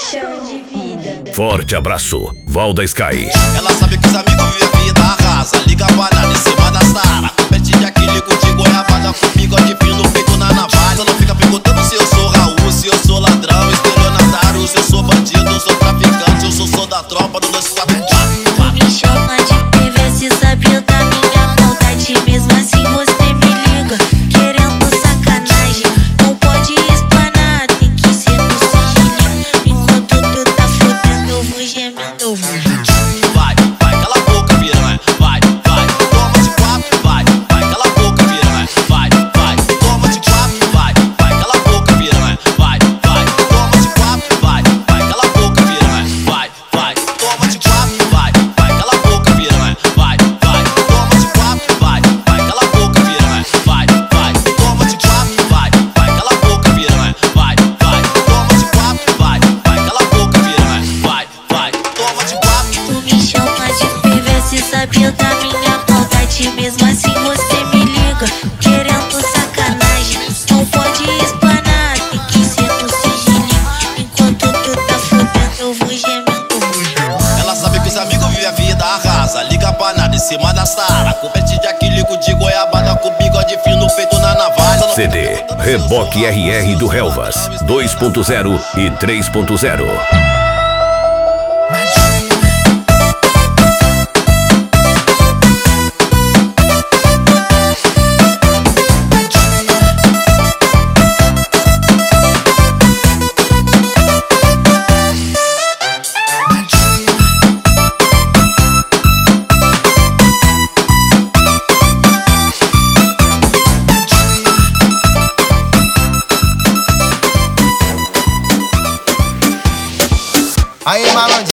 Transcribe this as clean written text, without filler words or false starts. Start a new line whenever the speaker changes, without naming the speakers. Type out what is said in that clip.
Chão de vida.
Forte abraço, Valda Sky.
Ela sabe que os amigos vivem a vida arrasa. Liga pra nada em cima da Sara. Compete de aquílico de goiabada comigo, de fino feito na navalha. Não fica perguntando se eu sou Raul, se eu sou ladrão, estelionatário, se eu sou bandido, eu sou traficante, eu sou da tropa do 244.
Me chama de PV, se sabe da minha maldade. Mesmo assim você me liga, querendo sacanagem. Não pode explanar, tem que ser no sigilinho. Enquanto tu tá fudendo, eu vou gemendo, eu vou gemendo.
Vai, cala a boca, piranha. Vai, toma de quatro. Vai, cala a boca, piranha. Vai, toma de quatro. Vai, cala a boca, piranha. Vai, toma de quatro. Vai, cala a boca, piranha. Vai, toma de quatro. Vai, cala a boca, piranha. Vai, toma de quatro. Vai, cala a boca, piranha. Vai, toma de quatro. Vai, cala a boca, piranha. Vai, toma de quatro. Vai, cala a boca, piranha. Vai, toma de quatro.
Tu me chama de PV, se sabe da minha maldade. Mesmo assim você me liga, querendo sacanagem. Não pode explanar, tem que ser no sigilinho. Enquanto tu tá fudendo, eu vou gemendo, eu vou gemendo.
Ela sabe que os amigos vivem a vida arrasa. Liga pra nada em cima da Sara. Compete de aquílico de goiabada com bigode fino feito na navalha.
CD, Reboque RR do Helvas 2.0 e 3.0.
Aí, malandro.